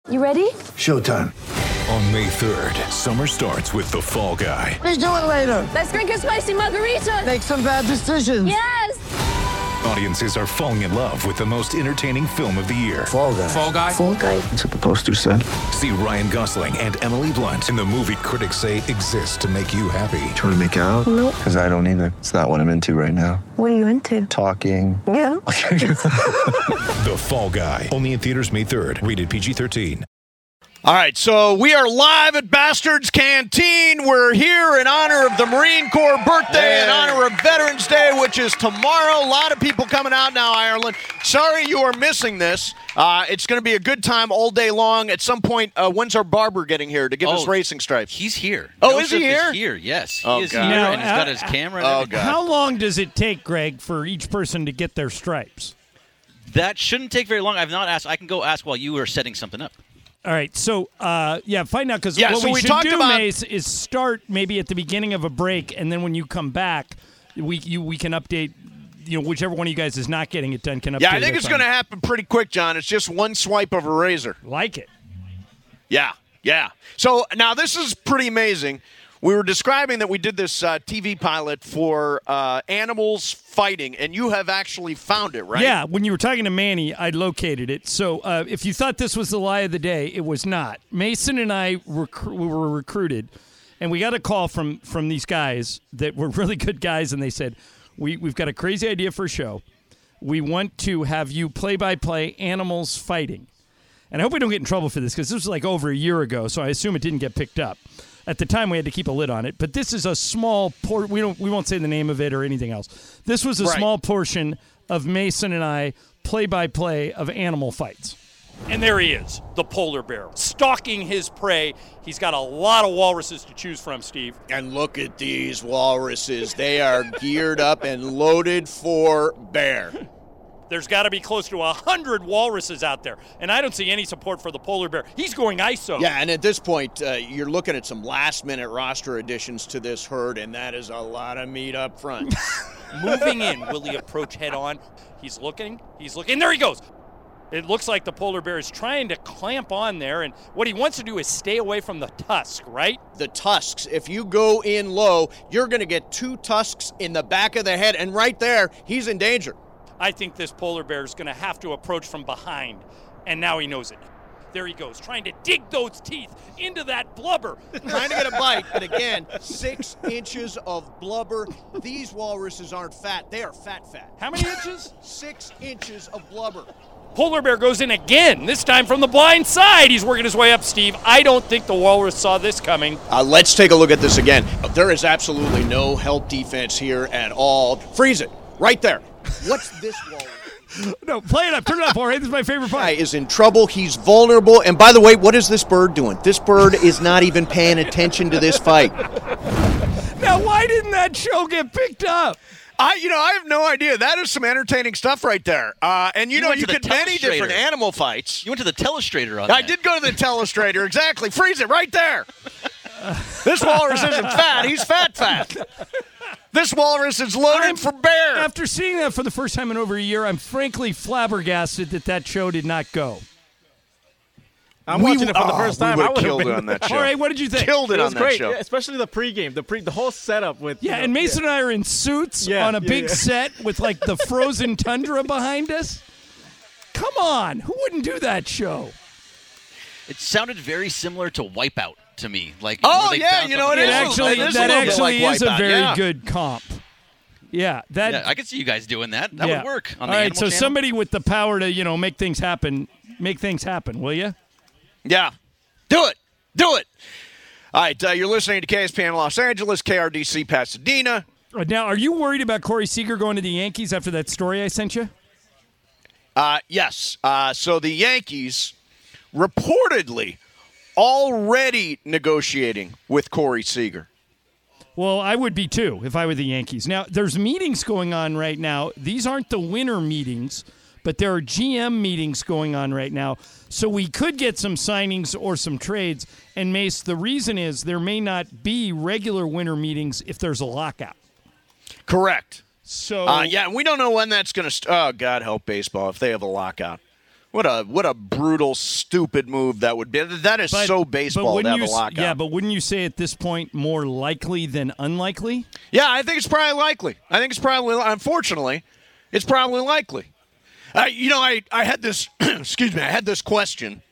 You ready? Showtime. On May 3rd, summer starts with The Fall Guy. Let's do it later. Let's drink a spicy margarita. Make some bad decisions. Yes. Audiences are falling in love with the most entertaining film of the year. Fall Guy. Fall Guy? Fall Guy. That's what the poster said. See Ryan Gosling and Emily Blunt in the movie critics say exists to make you happy. Trying to make it out? Nope. Because I don't either. It's not what I'm into right now. What are you into? Talking. Yeah. The Fall Guy. Only in theaters May 3rd. Rated PG-13. All right, so we are live at Bastards Canteen. We're here in honor of the Marine Corps birthday, in honor of Veterans Day, which is tomorrow. A lot of people coming out now, Ireland. Sorry you are missing this. It's going to be a good time all day long. At some point, when's our barber getting here to give us racing stripes? He's here. Oh, is he here? Is here, yes. He Oh, is God. here, Now, and he's got his camera and everything. God. How long does it take, Greg, for each person to get their stripes? That shouldn't take very long. I've not asked. I can go ask while you are setting something up. All right, so find out because Yeah, what so we we should talked do, about- Mace, is start maybe at the beginning of a break, and then when you come back, we can update. Whichever one of you guys is not getting it done can update. Yeah, I think us it's on going to it. happen pretty quick, John. It's just one swipe of a razor. Like it. Yeah. So now this is pretty amazing. We were describing that we did this TV pilot for animals fighting, and you have actually found it, right? Yeah, when you were talking to Manny, I located it. So if you thought this was the lie of the day, it was not. Mason and I we were recruited, and we got a call from these guys that were really good guys, and they said, we've got a crazy idea for a show. We want to have you play-by-play animals fighting. And I hope we don't get in trouble for this because this was like over a year ago, so I assume it didn't get picked up. At the time, we had to keep a lid on it, but this is a small we won't say the name of it or anything else. This was a small portion of Mason and I play-by-play of animal fights. And there he is, the polar bear, stalking his prey. He's got a lot of walruses to choose from, Steve. And look at these walruses. They are geared up and loaded for bear. There's got to be close to 100 walruses out there, and I don't see any support for the polar bear. He's going ISO. Yeah, and at this point, you're looking at some last-minute roster additions to this herd, and that is a lot of meat up front. Moving in, will he approach head-on? He's looking, and there he goes. It looks like the polar bear is trying to clamp on there, and what he wants to do is stay away from the tusk, right? The tusks, if you go in low, you're going to get 2 tusks in the back of the head, and right there, he's in danger. I think this polar bear is going to have to approach from behind, and now he knows it. There he goes, trying to dig those teeth into that blubber. Trying to get a bite, but again, 6 inches of blubber. These walruses aren't fat. They are fat. How many inches? 6 inches of blubber. Polar bear goes in again, this time from the blind side. He's working his way up, Steve. I don't think the walrus saw this coming. Let's take a look at this again. There is absolutely no help defense here at all. Freeze it, right there. What's this walrus? No, play it up. Turn it up, Jorge. This is my favorite part. Guy is in trouble. He's vulnerable. And by the way, what is this bird doing? This bird is not even paying attention to this fight. Now, why didn't that show get picked up? I have no idea. That is some entertaining stuff right there. And you could many different animal fights. You went to the telestrator on I that. did go to the telestrator, exactly. Freeze it right there. This walrus isn't fat. He's fat. This walrus is loaded for bear. After seeing that for the first time in over a year, I'm frankly flabbergasted that show did not go. I'm watching it for the first time. We I would would have have killed been it on that show. All right, what did you think? Killed it It on was that great, show. yeah, especially the pregame, the whole setup with. Yeah, and Mason and I are in suits on a big set with like the frozen tundra behind us. Come on, who wouldn't do that show? It sounded very similar to Wipeout to me. Like, Oh, where they yeah, bounce you know, on it the is. wall. Actually, It is a that little bit actually like is a Wipeout, very yeah. good comp. Yeah, that. Yeah, I could see you guys doing that. That would work on the All right, Animal so Channel. somebody with the power to make things happen, will you? Yeah. Do it. All right, you're listening to KSPN Los Angeles, KRDC Pasadena. Now, are you worried about Corey Seager going to the Yankees after that story I sent you? Yes. So the Yankees reportedly already negotiating with Corey Seager. Well, I would be too if I were the Yankees. Now, there's meetings going on right now. These aren't the winter meetings, but there are GM meetings going on right now. So we could get some signings or some trades. And, Mace, the reason is there may not be regular winter meetings if there's a lockout. Correct. So and we don't know when that's going to oh, God help baseball if they have a lockout. What a brutal, stupid move that would be. That is so baseball to have a lockout. Yeah, but wouldn't you say at this point more likely than unlikely? Yeah, I think it's probably likely. Unfortunately, it's probably likely. I had this, excuse me, I had this question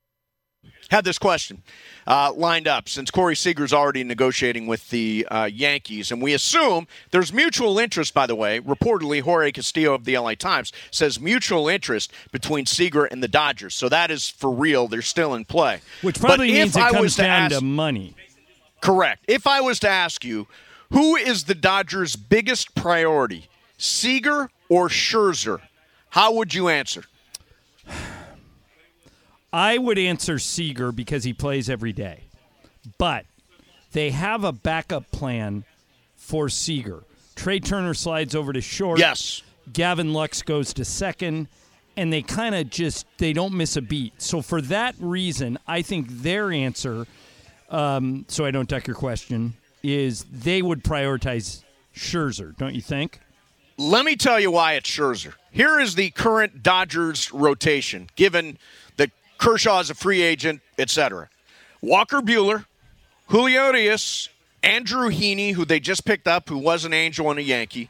lined up since Corey Seager's already negotiating with the Yankees, and we assume there's mutual interest, by the way. Reportedly, Jorge Castillo of the LA Times says mutual interest between Seager and the Dodgers. So that is for real. They're still in play. Which probably means it comes down to money. Correct. If I was to ask you, who is the Dodgers' biggest priority, Seager or Scherzer, how would you answer? I would answer Seager because he plays every day. But they have a backup plan for Seager. Trey Turner slides over to short. Yes. Gavin Lux goes to second. And they kind of they don't miss a beat. So for that reason, I think their answer, so I don't duck your question, is they would prioritize Scherzer, don't you think? Let me tell you why it's Scherzer. Here is the current Dodgers rotation, given that Kershaw is a free agent, etc. Walker Buehler, Julio Urias, Andrew Heaney, who they just picked up, who was an Angel and a Yankee,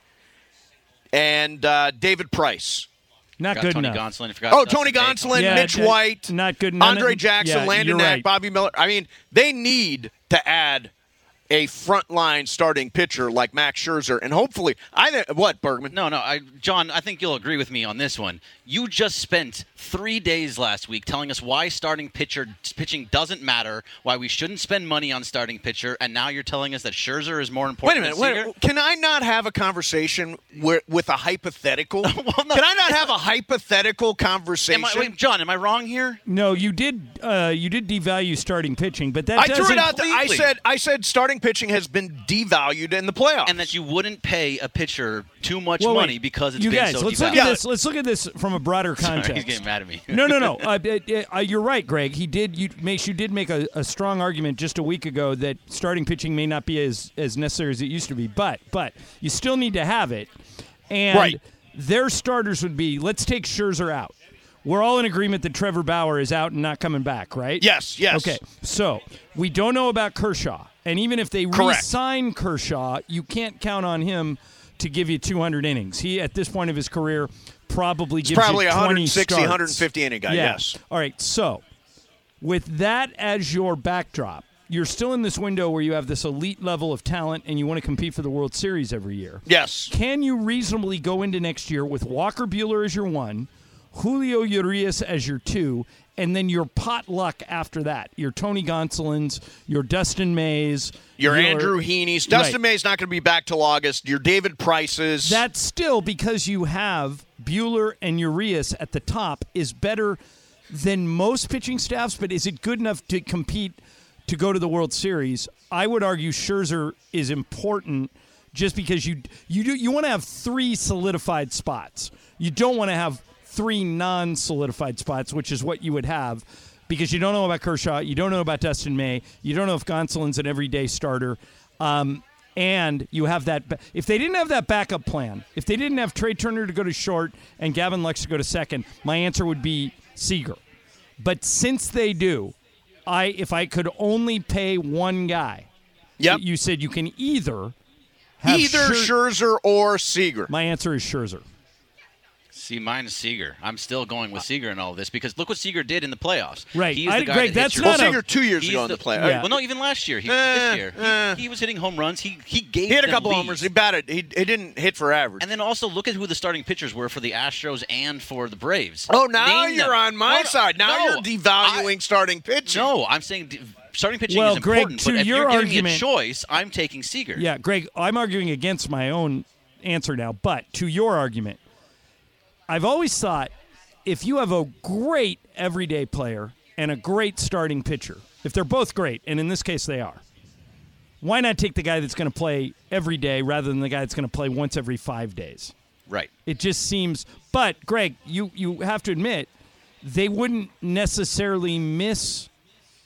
and David Price. Not good Tony enough. Gonsolin. Tony Gonsolin, Mitch White, not good. Andre Jackson, Landon Knack, right. Bobby Miller. I mean, they need to add a frontline starting pitcher like Max Scherzer, and hopefully, what, Bergman? No, John, I think you'll agree with me on this one. You just spent 3 days last week telling us why starting pitching doesn't matter, why we shouldn't spend money on starting pitcher, and now you're telling us that Scherzer is more important than Seager? Wait, can I not have a conversation with a hypothetical? Well, no. Can I not have a hypothetical conversation? John, am I wrong here? No, you did devalue starting pitching, but that I doesn't... threw it out there. I said starting pitching has been devalued in the playoffs. And that you wouldn't pay a pitcher too much money because it's you been guys, so let's devalued. Let's look at this from a broader context. Sorry, he's getting mad at me. No. You're right, Greg. You did make a strong argument just a week ago that starting pitching may not be as necessary as it used to be, but you still need to have it. And their starters would be, let's take Scherzer out. We're all in agreement that Trevor Bauer is out and not coming back, right? Yes. Okay, so we don't know about Kershaw. And even if they re-sign Kershaw, you can't count on him to give you 200 innings. He, at this point of his career, probably gives you 20 160, starts. 150 inning guy, yes. All right, so with that as your backdrop, you're still in this window where you have this elite level of talent and you want to compete for the World Series every year. Yes. Can you reasonably go into next year with Walker Buehler as your 1, Julio Urias as your 2, and then your potluck after that? Your Tony Gonsolins, your Dustin Mays, your Andrew Heaney's. Dustin May's not going to be back till August. Your David Prices. That's still, because you have Buehler and Urias at the top, is better than most pitching staffs, but is it good enough to compete to go to the World Series? I would argue Scherzer is important just because you want to have 3 solidified spots. You don't want to have 3 non-solidified spots, which is what you would have, because you don't know about Kershaw, you don't know about Dustin May, you don't know if Gonsolin's an everyday starter, and you have that. If they didn't have that backup plan, if they didn't have Trey Turner to go to short and Gavin Lux to go to second, my answer would be Seager. But since they do, if I could only pay one guy, you said you can either have Scherzer or Seager. My answer is Scherzer. See, mine is Seager. I'm still going with Seager in all of this because look what Seager did in the playoffs. Right. He's the guy Greg, that that's hits not Seager 2 years ago in the playoffs. Yeah. Well, no, even last year. This year. He was hitting home runs. He had a couple homers. He batted. He didn't hit for average. And then also look at who the starting pitchers were for the Astros and for the Braves. Oh, now Name you're them. on my side. Now you're devaluing starting pitching. No, I'm saying starting pitching is Greg, important. to But if your you're giving argument, me a choice, I'm taking Seager. Yeah, Greg, I'm arguing against my own answer now. But to your argument, I've always thought if you have a great everyday player and a great starting pitcher, if they're both great, and in this case they are, why not take the guy that's going to play every day rather than the guy that's going to play once every 5 days? Right. It just seems. But, Greg, you have to admit, they wouldn't necessarily miss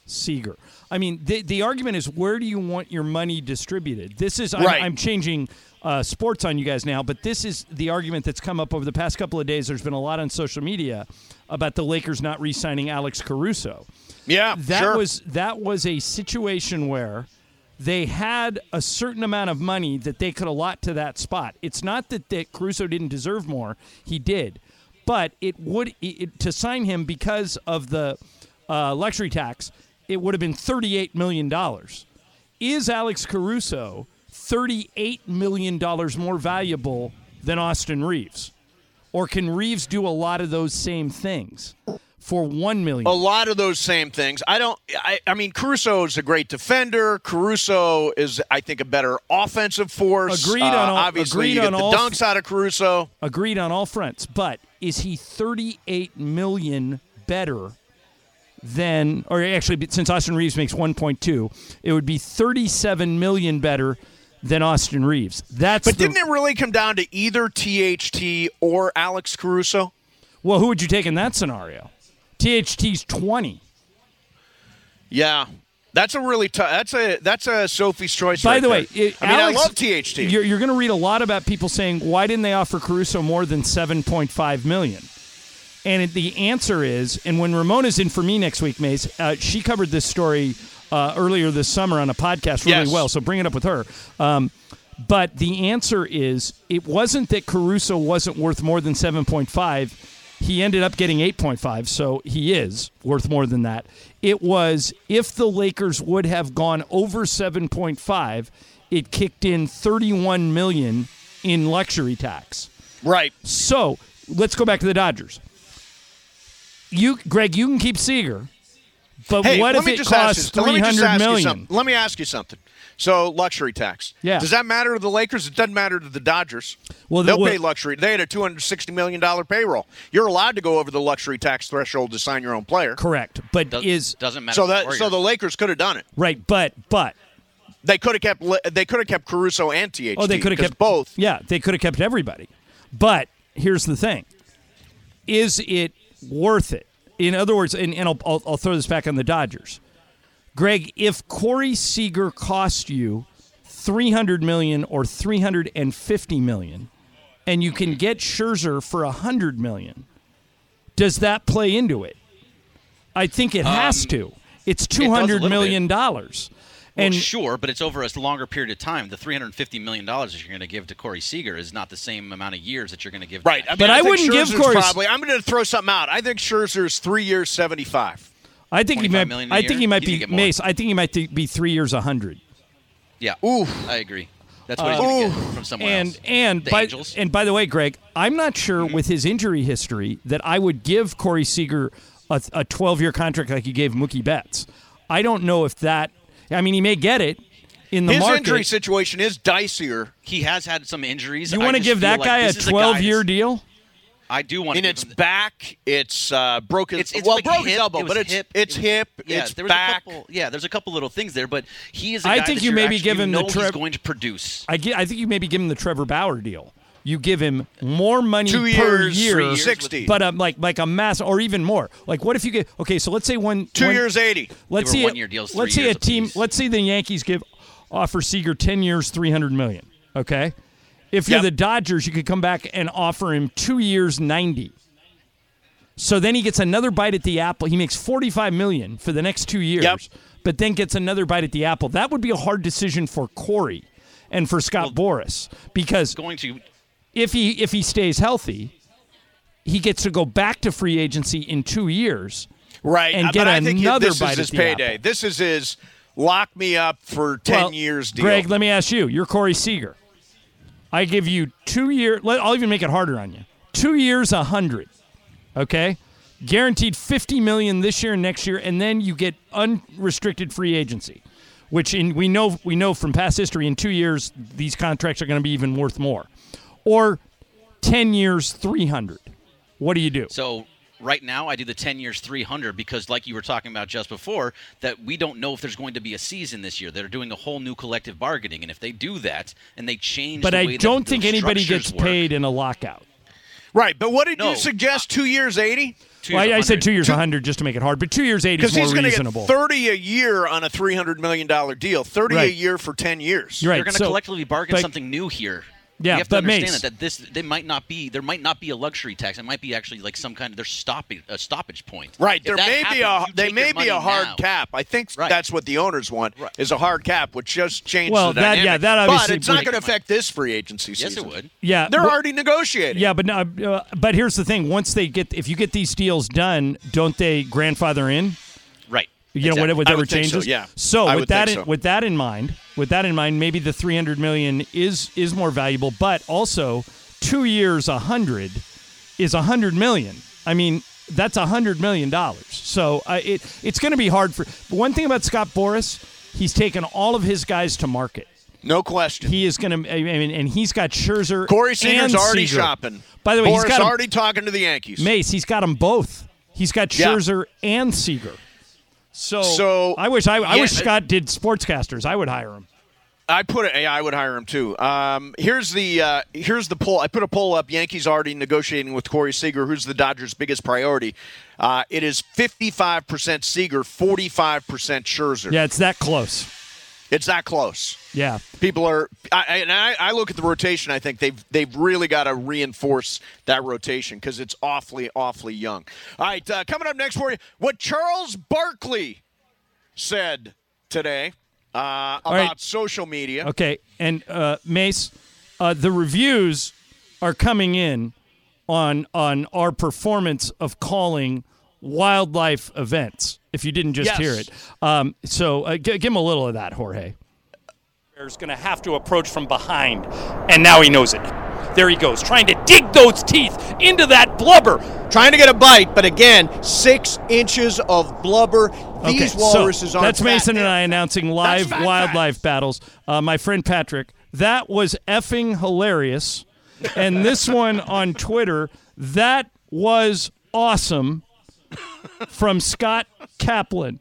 Seager. I mean, the argument is, where do you want your money distributed? This is Right. I'm changing sports on you guys now, but this is the argument that's come up over the past couple of days. There's been a lot on social media about the Lakers not re-signing Alex Caruso. Yeah, That was a situation where they had a certain amount of money that they could allot to that spot. It's not that Caruso didn't deserve more; he did, but to sign him because of the luxury tax, it would have been $38 million. Is Alex Caruso $38 million more valuable than Austin Reeves? Or can Reeves do a lot of those same things for $1 million? A lot of those same things. I mean, Caruso is a great defender. Caruso is, I think, a better offensive force. Agreed on all. Obviously, you get the dunks out of Caruso. Agreed on all fronts. But is he $38 million better than, or actually, since Austin Reeves makes 1.2, it would be $37 million better than Austin Reeves. But didn't it really come down to either THT or Alex Caruso? Well, who would you take in that scenario? THT's 20. Yeah. That's a really tough. That's a Sophie's choice. By the way, Alex, I love THT. You're going to read a lot about people saying, why didn't they offer Caruso more than $7.5 million? And the answer is, and when Ramona's in for me next week, Mace, she covered this story earlier this summer on a podcast really well, so bring it up with her. But the answer is, it wasn't that Caruso wasn't worth more than 7.5. He ended up getting 8.5, so he is worth more than that. It was, if the Lakers would have gone over 7.5, it kicked in $31 million in luxury tax. Right. So let's go back to the Dodgers. Greg, you can keep Seager, but what if it costs $300 million? Let me ask you something. So luxury tax. Yeah. Does that matter to the Lakers? It doesn't matter to the Dodgers. Well, they'll pay luxury. They had a $260 million payroll. You're allowed to go over the luxury tax threshold to sign your own player. Correct, but doesn't matter. So the Lakers could have done it. Right, but they could have kept Caruso and THT. Oh, they could have kept both. Yeah, they could have kept everybody. But here's the thing: is it worth it? In other words, and I'll throw this back on the Dodgers. Greg, if Corey Seager cost you $300 million or $350 million, and you can get Scherzer for $100 million, does that play into it? I think it has to. It's $200 million. Well, sure, but it's over a longer period of time. The $350 million that you're going to give to Corey Seager is not the same amount of years that you're going to give. Right, to but I wouldn't give Corey. I'm going to throw something out. I think Scherzer's 3 years, 75. I think he might. Million I think he might be Mace. I think he might be 3 years, 100. Yeah, I agree. That's what he's going to get from somewhere else. And by the way, Greg, I'm not sure with his injury history that I would give Corey Seager a 12-year contract like you gave Mookie Betts. I don't know if that. I mean, he may get it in the market. His injury situation is dicier. He has had some injuries. You want to give that guy a 12-year deal? I do want to. And it's back. It's broken. It's broken hip, elbow, but it's hip. Yeah, it's back. There's a couple little things there, but he is. I think you maybe give him the he's going to produce. I think you maybe give him the Trevor Bauer deal. You give him more money 2 per years, year, 3 years, 60, but like a mass or even more. Like what if you get so let's say 2 years 80. Let's see 1 year deals. Let's see a team. Let's see the Yankees offer Seager 10 years, $300 million. Okay, if you're the Dodgers, you could come back and offer him 2 years, $90. So then he gets another bite at the apple. He makes $45 million for the next 2 years, but then gets another bite at the apple. That would be a hard decision for Corey and for Scott Boras because if he stays healthy, he gets to go back to free agency in 2 years, right? And get another bite at the payday. apple. This is his lock me up for 10 years deal. Greg, let me ask you. You're Corey Seager. I give you 2 years. I'll even make it harder on you. 2 years, $100. Okay, guaranteed $50 million this year and next year, and then you get unrestricted free agency, which we know from past history. In 2 years, these contracts are going to be even worth more. Or 10 years, $300. What do you do? So right now, I do the 10 years, $300 because, like you were talking about just before, that we don't know if there's going to be a season this year. They're doing a whole new collective bargaining, and if they do that and they change, but the way I don't that think those anybody structures gets paid in a lockout. Right, but what did you suggest? 2 years, 80? 2 Well, years, I said 100. 2 years 100 just to make it hard, but 2 years 80 Because is more he's going to reasonable. get 30 a year on a $300 million deal. 30 a Right. year for 10 years. You're right. They're going to So- collectively bargain but- something new here. Yeah, you have to but understand Mace- that there might not be a luxury tax. It might be actually like some kind of there's a stoppage point. Right, If there that may be happens, you there take may your be a money hard now. cap. I think Right. that's what the owners want Right. is a hard cap, which just changes Well, the that- dynamic. yeah, that obviously but it's not would- going to affect this free agency season. Yes, it would. Yeah, They're but- already negotiating. Yeah, but no, but here's the thing: if you get these deals done, don't they grandfather in? Right. You know, Exactly. whatever I would think changes. so, yeah. So I with would that think so. with that in mind, maybe the $300 million is more valuable, but also 2 years $100 is $100 million. I mean, that's $100 million. So it's going to be hard for. One thing about Scott Boras, he's taken all of his guys to market. No question. He is going to. I mean, and he's got Scherzer. Corey Seager's and already Seager. shopping. By the way, he's Boras got him- already talking to the Yankees. Mace, he's got them both. He's got Yeah. Scherzer and Seager. So I wish Scott did sportscasters. I would hire him. I would hire him too. Here's the poll. I put a poll up. Yankees already negotiating with Corey Seager. Who's the Dodgers' biggest priority? It is 55% Seager, 45% Scherzer. Yeah, it's that close. It's that close. Yeah. People are. I look at the rotation. I think they've really got to reinforce that rotation because it's awfully young. All right, coming up next for you, what Charles Barkley said today about social media. Okay, and Mace, the reviews are coming in on our performance of calling wildlife events. If you didn't just Yes. hear it, so give him a little of that, Jorge. Is going to have to approach from behind, and now he knows it. There he goes, trying to dig those teeth into that blubber. Trying to get a bite, but again, 6 inches of blubber. These Okay, walruses so aren't that's fat. Mason and I announcing live fat, wildlife battles. My friend Patrick, that was effing hilarious. And this one on Twitter, that was awesome, from Scott Kaplan.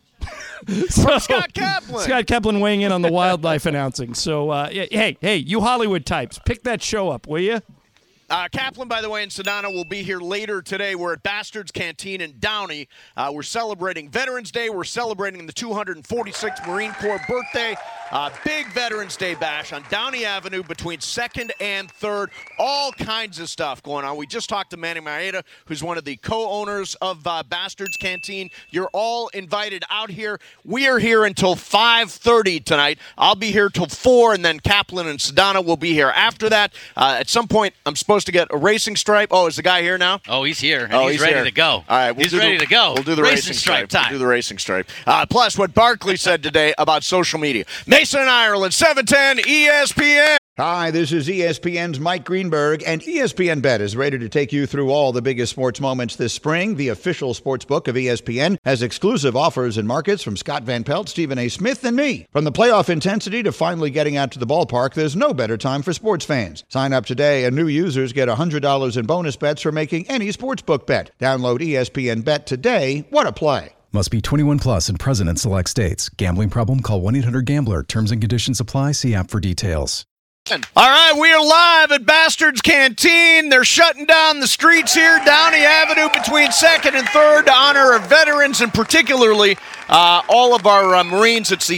Scott Kaplan. Scott Kaplan weighing in on the wildlife announcing. So, hey, you Hollywood types, pick that show up, will you? Kaplan, by the way, and Sedano will be here later today. We're at Bastards Canteen in Downey. We're celebrating Veterans Day. We're celebrating the 246th Marine Corps birthday. Big Veterans Day bash on Downey Avenue between 2nd and 3rd. All kinds of stuff going on. We just talked to Manny Maeda, who's one of the co-owners of Bastards Canteen. You're all invited out here. We are here until 5:30 tonight. I'll be here till 4, and then Kaplan and Sedano will be here after that. At some point, I'm supposed to get a racing stripe. Oh, is the guy here now? Oh, he's here. And Oh, he's ready here. to go. All right, he's ready to go. We'll do the racing stripe time. We'll do the racing stripe. Plus, what Barkley said today about social media. Mason and Ireland, 710 ESPN. Hi, this is ESPN's Mike Greenberg, and ESPN Bet is ready to take you through all the biggest sports moments this spring. The official sports book of ESPN has exclusive offers and markets from Scott Van Pelt, Stephen A. Smith, and me. From the playoff intensity to finally getting out to the ballpark, there's no better time for sports fans. Sign up today, and new users get $100 in bonus bets for making any sportsbook bet. Download ESPN Bet today. What a play. Must be 21 plus and present in select states. Gambling problem? Call 1-800-GAMBLER. Terms and conditions apply. See app for details. All right, we are live at Bastards Canteen. They're shutting down the streets here, Downey Avenue between 2nd and 3rd to honor our veterans and particularly all of our Marines. It's the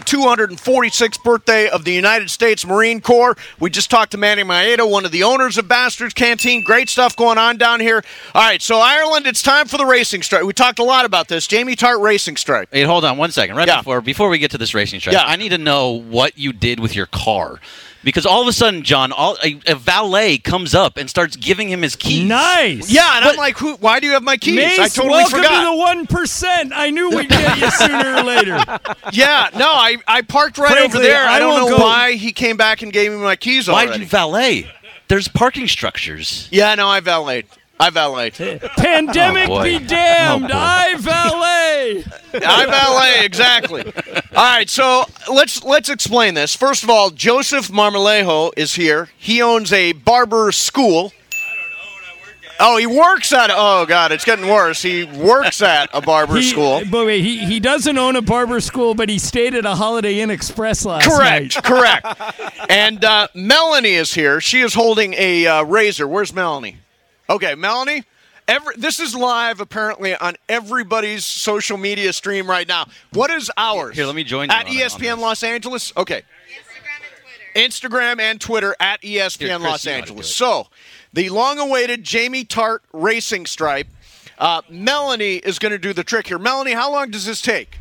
246th birthday of the United States Marine Corps. We just talked to Manny Maeda, one of the owners of Bastards Canteen. Great stuff going on down here. All right, so Ireland, it's time for the racing stripe. We talked a lot about this. Jamie Tart racing stripe. Hey, hold on one second. Before we get to this racing stripe, I need to know what you did with your car. Because all of a sudden, John, a valet comes up and starts giving him his keys. Nice. Yeah, and I'm like, why do you have my keys? Mace, I totally welcome forgot. to the 1%. I knew we'd get you sooner or later. Yeah, no, I parked right Frankly, over there. I don't won't know go- why he came back and gave me my keys Why already. did you valet? There's parking structures. Yeah, no, I valeted. Pandemic Oh, boy. be damned. Oh, boy. I valet. I valet, exactly. All right, so let's explain this. First of all, Joseph Marmolejo is here. He owns a barber school. Oh, he works at. Oh God, it's getting worse. He works at a barber school. But wait, he doesn't own a barber school, but he stayed at a Holiday Inn Express last night. Correct. And Melanie is here. She is holding a razor. Where's Melanie? Okay, Melanie. This is live apparently on everybody's social media stream right now. What is ours? Here, let me join you at on ESPN Los Angeles. Okay. Instagram and Twitter at ESPN Here, Chris, Los you know how to Angeles. do it. So, the long-awaited Jamie Tart racing stripe. Melanie is going to do the trick here. Melanie, how long does this take?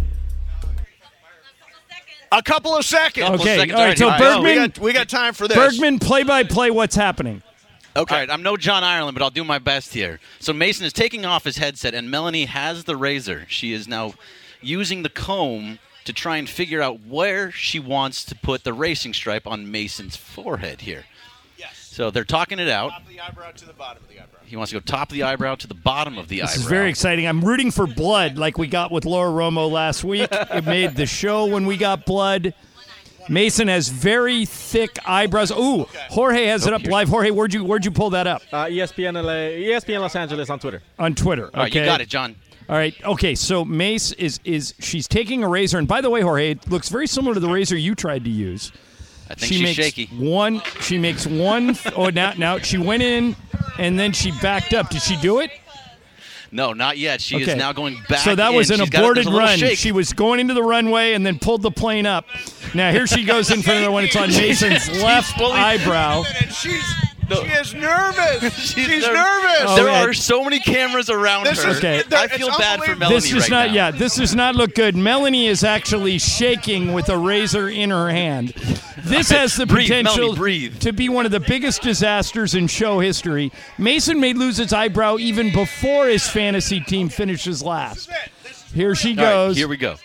A couple of seconds. Okay, all right, so Bergman, we got time for this. Bergman, play-by-play, what's happening? Okay. All right, I'm no John Ireland, but I'll do my best here. So Mason is taking off his headset, and Melanie has the razor. She is now using the comb to try and figure out where she wants to put the racing stripe on Mason's forehead here. Yes. So they're talking it out. Top of the eyebrow to the bottom of the eyebrow. He wants to go top of the eyebrow to the bottom of the eyebrow. This is very exciting. I'm rooting for blood like we got with Laura Romo last week. It made the show when we got blood. Mason has very thick eyebrows. Ooh, Jorge has it up live. Jorge, where'd you pull that up? ESPN LA, ESPN Los Angeles on Twitter. On Twitter. Okay. All right, you got it, John. All right. Okay, so Mace she's taking a razor, and by the way, Jorge, it looks very similar to the razor you tried to use. I think she's shaky. She makes one. Oh, now she went in, and then she backed up. Did she do it? No, not yet. She is now going back. So that was an aborted run. Shake. She was going into the runway and then pulled the plane up. Now here she goes in front of the one. It's on Mason's left eyebrow. She is nervous. She's nervous. Oh, there are so many cameras around her. Okay. I feel bad for Melanie this does right not. now. Yeah, this does not look good. Melanie is actually shaking with a razor in her hand. This has the potential to be one of the biggest disasters in show history. Mason may lose his eyebrow even before his fantasy team finishes last. Here she goes. All right, here we go.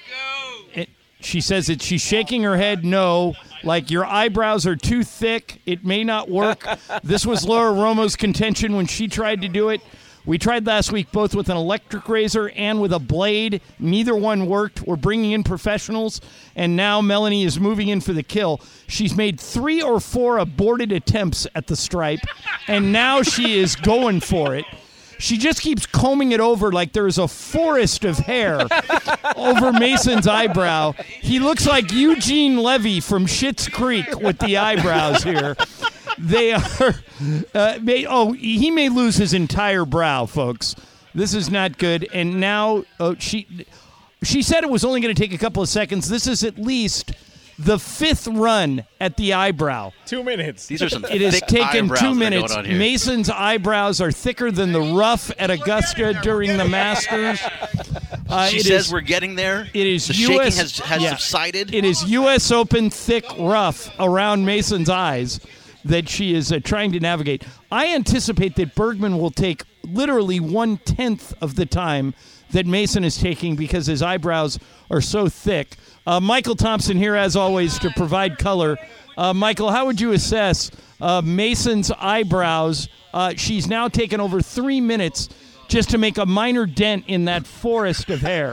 She says that she's shaking her head no, like your eyebrows are too thick. It may not work. This was Laura Romo's contention when she tried to do it. We tried last week both with an electric razor and with a blade. Neither one worked. We're bringing in professionals, and now Melanie is moving in for the kill. She's made 3 or 4 aborted attempts at the stripe, and now she is going for it. She just keeps combing it over like there's a forest of hair over Mason's eyebrow. He looks like Eugene Levy from Schitt's Creek with the eyebrows here. They are. He may lose his entire brow, folks. This is not good. And now she said it was only going to take a couple of seconds. This is at least the 5th run at the eyebrow. 2 minutes. These are some It has thick taken eyebrows 2 that are minutes. going on here. Mason's eyebrows are thicker than the rough at Augusta during the Masters. She says we're getting there. It is the US, shaking has subsided. It is U.S. Open thick rough around Mason's eyes that she is trying to navigate. I anticipate that Bergman will take literally 1/10 of the time that Mason is taking because his eyebrows are so thick. Michael Thompson here, as always, to provide color. Michael, how would you assess Mason's eyebrows? She's now taken over 3 minutes just to make a minor dent in that forest of hair.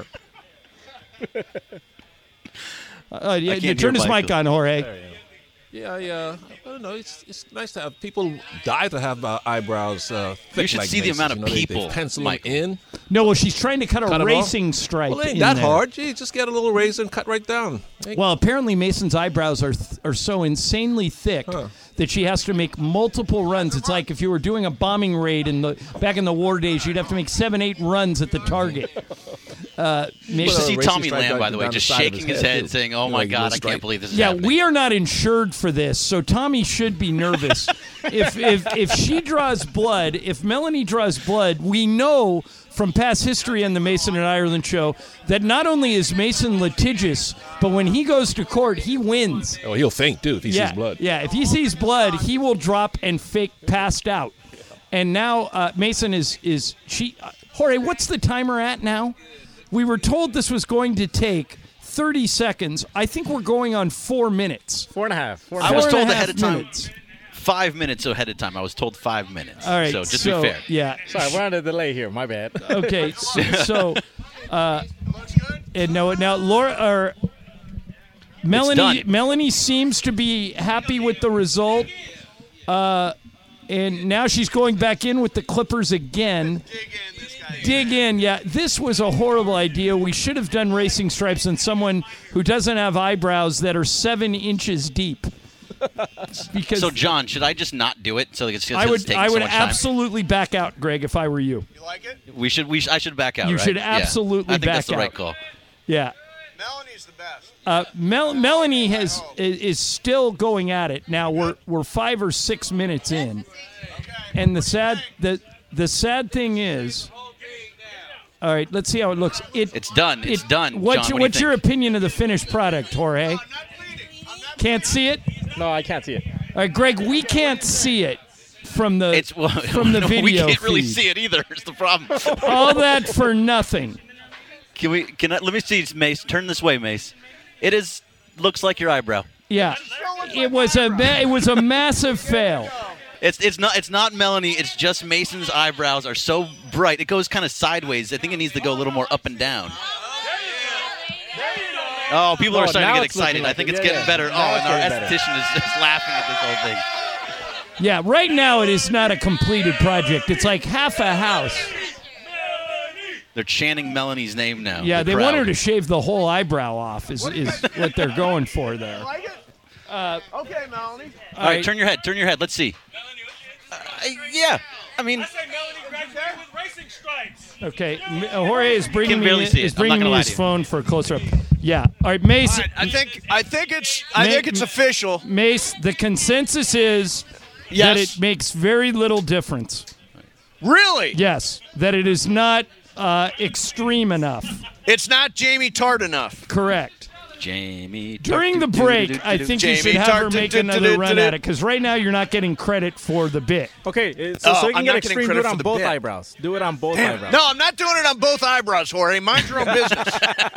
Turn his mic on, Jorge. Yeah. I don't know. It's nice to have people die to have eyebrows thick. You should like see the Mason's, amount of people, They pencil Michael. them in. No, well, she's trying to cut a racing stripe. Well, it ain't in that there. hard. Gee, just get a little razor and cut right down. Well, apparently Mason's eyebrows are so insanely thick that she has to make multiple runs. It's like if you were doing a bombing raid back in the war days, you'd have to make 7-8 runs at the target. You should see Tommy Lamb, by the way, just shaking his head, saying, "Oh my God, I can't believe this is happening." We are not insured for this, so Tommy should be nervous. if she draws blood, if Melanie draws blood, we know from past history on the Mason and Ireland show that not only is Mason litigious, but when he goes to court, he wins. Oh, he'll faint too if he sees blood. Yeah, if he sees blood, he will drop and fake passed out. And now Mason is Jorge, what's the timer at now? We were told this was going to take 30 seconds. I think we're going on 4 minutes. 4.5. I was told ahead of time. Minutes. 5 minutes ahead of time. I was told 5 minutes. All right. So just be fair. Yeah. Sorry, we're on a delay here. My bad. Okay. And now Laura or Melanie seems to be happy with the result. And now she's going back in with the clippers again. Dig in. Yeah, this was a horrible idea. We should have done racing stripes on someone who doesn't have eyebrows that are 7 inches deep. Because So, John, should I just not do it? So it's I would taking so much time? absolutely back out, Greg, if I were you. You like it? I should back out. You right? should Yeah. absolutely I think back that's the right out. call. Yeah. Melanie's the best. Melanie is still going at it. Now we're 5 or 6 minutes in, and the sad thing is, all right, let's see how it looks. It's done. It's done. What's John, your opinion of the finished product, Jorge? Can't see it? No, I can't see it. All right, Greg, we can't see it from the from the no, video we can't really feed. see it either. Is the problem? All that for nothing. Let me see, Mace. Turn this way, Mace. It looks like your eyebrow. Yeah, it was a massive fail. It's not Melanie. It's just Mason's eyebrows are so bright. It goes kind of sideways. I think it needs to go a little more up and down. Oh, people are starting to get excited. I think it's getting better. Now And it's our getting better. esthetician is just laughing at this whole thing. Yeah, right now it is not a completed project. It's like half a house. They're chanting Melanie's name now. Yeah, the they crowd. want her to shave the whole eyebrow off is what they're going for there. Like it? Okay, Melanie. All right, turn your head. Turn your head. Let's see. Yeah. I mean, Okay, Jorge is bringing Can barely see it. I'm not gonna me lie his to you. phone for a closer up. Yeah. All right, Mace. All right, I think it's official. Mace, the consensus is that Yes. it makes very little difference. Really? Yes, that it is not extreme enough. It's not Jamie Tart enough. Correct. Jamie. During the break, I think you should Jamie have her Tart- make another run at it, because right now you're not getting credit for the bit. Okay, so you I'm can not get getting extreme, do credit it for on the both bit. eyebrows. Do it on both eyebrows. No, I'm not doing it on both eyebrows, Jorge. Mind your own business.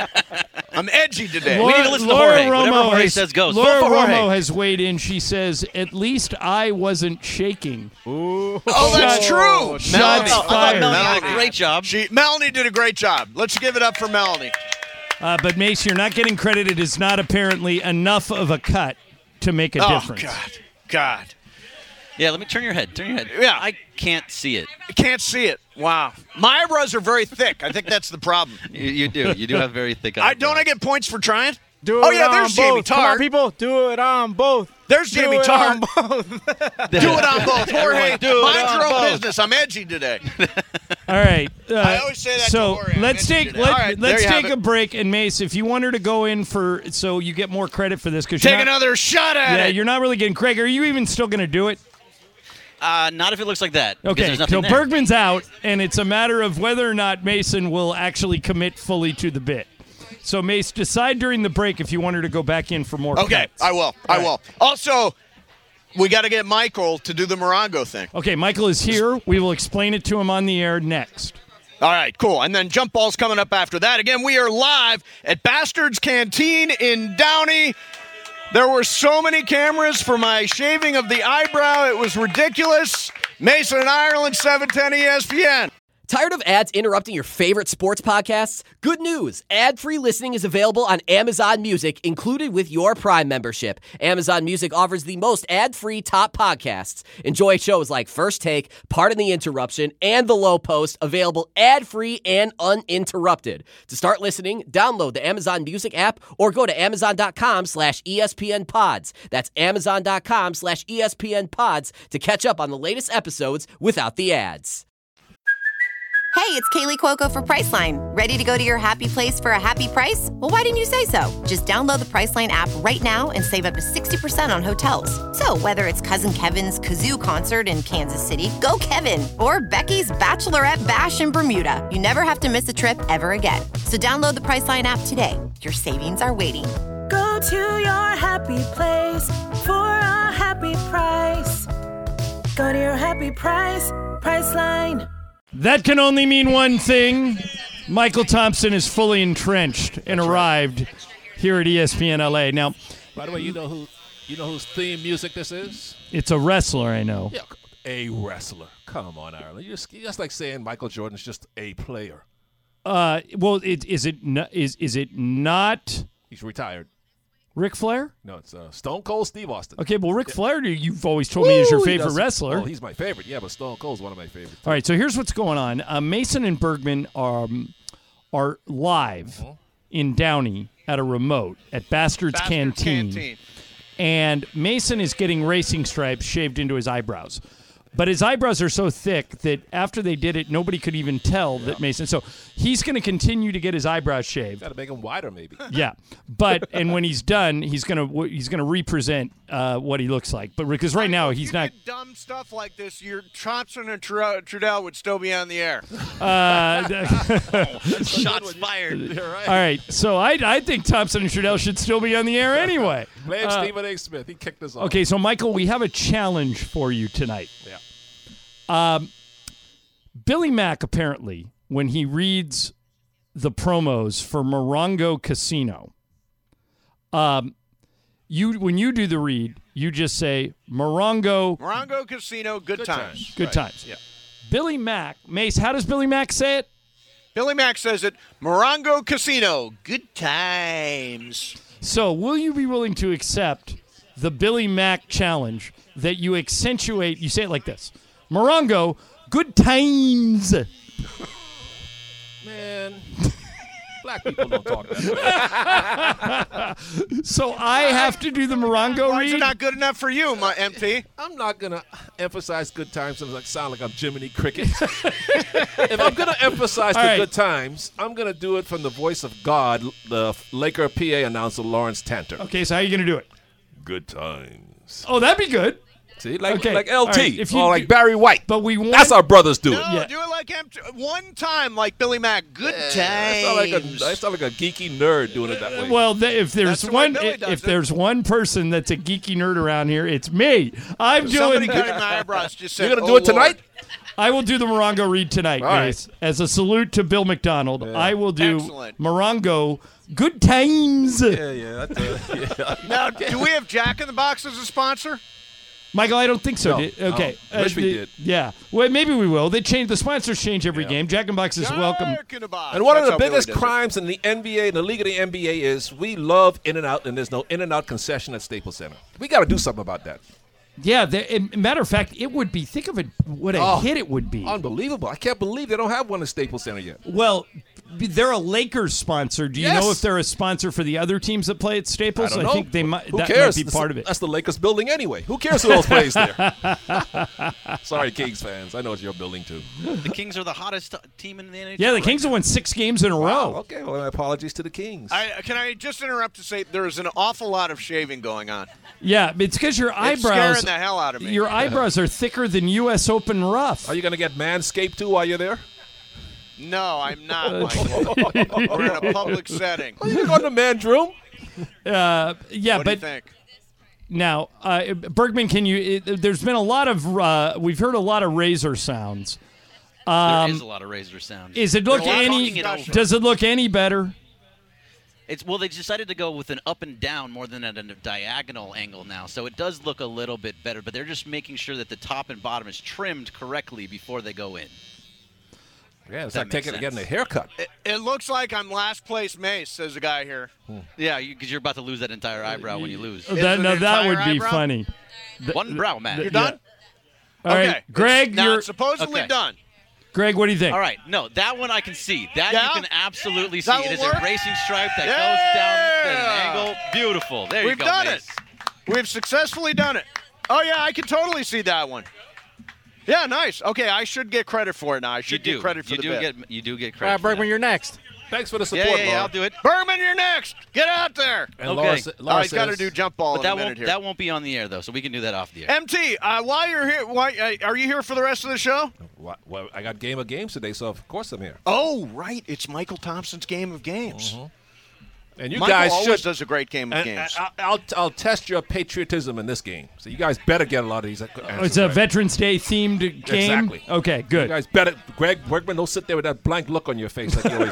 I'm edgy today. We need to listen to Jorge. Whatever Jorge says goes. Laura Vote for Jorge. Romo has weighed in. She says, "At least I wasn't shaking." Ooh. Oh, that's true. Shots Melanie. fired. Melanie did a great job. Melanie did a great job. Let's give it up for Melanie. But Mace, you're not getting credit. It is not apparently enough of a cut to make a difference. God. Yeah, let me turn your head. Turn your head. Yeah. I can't see it. I can't see it. Wow. My eyebrows are very thick. I think that's the problem. You do. You do have very thick eyebrows. Don't I get points for trying? Do Oh, it yeah, on there's both. Jamie Come on, Tart. people. Do it on both. There's Do Jamie it Tart. on both. Do it on both. Jorge, do it mind on your own both. business. I'm edgy today. All right. I always say that to So Jorge. I'm let's edgy take today. All right, there let's you have take it. a break. And Mace, if you want her to go in for, so you get more credit for this, because Take another shot at it. you're not really getting. Craig, are you even still going to do it? Not if it looks like that. because Okay, there's so nothing there. Bergman's out, and it's a matter of whether or not Mason will actually commit fully to the bit. So, Mace, decide during the break if you want her to go back in for more Okay, cuts. I will. I will. Also, we got to get Michael to do the Morongo thing. Okay, Michael is here. We will explain it to him on the air next. All right, cool. And then jump ball's coming up after that. Again, we are live at Bastard's Canteen in Downey. There were so many cameras for my shaving of the eyebrow. It was ridiculous. Mason and Ireland, 710 ESPN. Tired of ads interrupting your favorite sports podcasts? Good news! Ad-free listening is available on Amazon Music, included with your Prime membership. Amazon Music offers the most ad-free top podcasts. Enjoy shows like First Take, Pardon the Interruption, and The Low Post, available ad-free and uninterrupted. To start listening, download the Amazon Music app or go to amazon.com/ESPN Pods. That's amazon.com/ESPN Pods to catch up on the latest episodes without the ads. Hey, it's Kaylee Cuoco for Priceline. Ready to go to your happy place for a happy price? Well, why didn't you say so? Just download the Priceline app right now and save up to 60% on hotels. So whether it's Cousin Kevin's Kazoo Concert in Kansas City, go Kevin, or Becky's Bachelorette Bash in Bermuda, you never have to miss a trip ever again. So download the Priceline app today. Your savings are waiting. Go to your happy place for a happy price. Go to your happy price, Priceline. That can only mean one thing. Michael Thompson is fully entrenched and arrived here at ESPN LA. Now, by the way, you know whose theme music this is? It's a wrestler, I know. Yeah, a wrestler. Come on, Ireland. You're just like saying Michael Jordan's just a player. Well, is it not? He's retired. Ric Flair? No, it's Stone Cold Steve Austin. Okay, well, Ric Flair, you've always told me is your favorite wrestler. Well, he's my favorite. Yeah, but Stone Cold's one of my favorites. All right, so here's what's going on. Mason and Bergman are live in Downey at a remote at Bastard's Canteen. and Mason is getting racing stripes shaved into his eyebrows. But his eyebrows are so thick that after they did it, nobody could even tell that Mason. So he's going to continue to get his eyebrows shaved. Got to make them wider, maybe. Yeah, and when he's done, he's gonna represent what he looks like. But because right now he's not. Dumb stuff like this, your Thompson and Trudell would still be on the air. Shots fired. All right, so I think Thompson and Trudell should still be on the air anyway. Blame Stephen A. Smith. He kicked us off. Okay, so Michael, we have a challenge for you tonight. Yeah. Billy Mack, apparently, when he reads the promos for Morongo Casino, when you do the read, you just say Morongo Casino, good times. Good times. Yeah. Billy Mack, Mace, how does Billy Mack say it? Billy Mack says it, Morongo Casino, good times. So, will you be willing to accept the Billy Mack challenge that you accentuate, you say it like this, Morongo, good times. Man, black people don't talk that way. So I have to do the Morongo Why read? is it not good enough for you, my MT? I'm not going to emphasize good times and sound like I'm Jiminy Cricket. If I'm going to emphasize the good times, I'm going to do it from the voice of God, the Laker PA announcer Lawrence Tanter. Okay, so how are you going to do it? Good times. Oh, that'd be good. See, like LT, right, or like Barry White. But we want, that's how brothers do it. No, do it like MT. One time, like Billy Mack. Good times. I sound like a geeky nerd doing it that way. Well, if there's one person that's a geeky nerd around here, it's me. Somebody cutting my eyebrows just said, You're going to do it tonight? I will do the Morongo read tonight, guys. As a salute to Bill McDonald, I will do Morongo good times. Yeah. Now, do we have Jack in the Box as a sponsor? Michael, I don't think so. No. Okay. Wish we did. Yeah. Well, maybe we will. The sponsors change every game. Jack in the Box is welcome. And one of the biggest crimes in the NBA, in the league of the NBA, is we love In-N-Out, and there's no In-N-Out concession at Staples Center. We got to do something about that. Yeah, matter of fact, it would be. Think of it, what a hit it would be. Unbelievable! I can't believe they don't have one at Staples Center yet. Well, they're a Lakers sponsor. Do you know if they're a sponsor for the other teams that play at Staples? I don't know. think they might. Who that cares? might be part of it. That's the Lakers building anyway. Who cares who else plays there? Sorry, Kings fans. I know it's your building too. The Kings are the hottest team in the NHL. Yeah, the Kings have won 6 games in a row. Okay, well, my apologies to the Kings. Can I just interrupt to say there is an awful lot of shaving going on? Yeah, it's because your eyebrows. It's scaring the hell out of me. Your eyebrows are thicker than U.S. Open rough. Are you going to get Manscaped too while you're there? No, I'm not, Michael. We're in a public setting. Are you going to man's room? Yeah, what do you think? Now, Bergman, can you? There's been a lot of. We've heard a lot of razor sounds. There is a lot of razor sounds. Does it look any better? They decided to go with an up and down more than at a diagonal angle now, so it does look a little bit better, but they're just making sure that the top and bottom is trimmed correctly before they go in. Yeah, it's like getting a haircut. It looks like I'm last place Mace, says the guy here. Yeah, because you're about to lose that entire eyebrow when you lose. That would be funny. One brow, man. You're done? All right, Greg, it's supposedly done. Greg, what do you think? All right, no, that one I can see. That you can absolutely see. That It is will work? a racing stripe that goes down at an angle. Beautiful. There you go, We've done Mace. it. We've successfully done it. Oh, yeah, I can totally see that one. Yeah, nice. Okay, I should get credit for it now. I should get credit for the bit. You do get All credit. right, Bergman, you're next. Thanks for the support, Yeah, I'll do it. Bergman, you're next. Get out there. And Okay. Laura He's got to says- do jump ball But in a minute here. that won't be on the air, though, so we can do that off the air. MT, while you're here, are you here for the rest of the show? Well, I got Game of Games today, so of course I'm here. Oh, right. It's Michael Thompson's Game of Games. And you Michael guys always should. does a great game of games. I'll test your patriotism in this game. So you guys better get a lot of these. It's a Veterans Day themed game? Exactly. Okay, good. You guys better. Greg Bergman, don't sit there with that blank look on your face like you always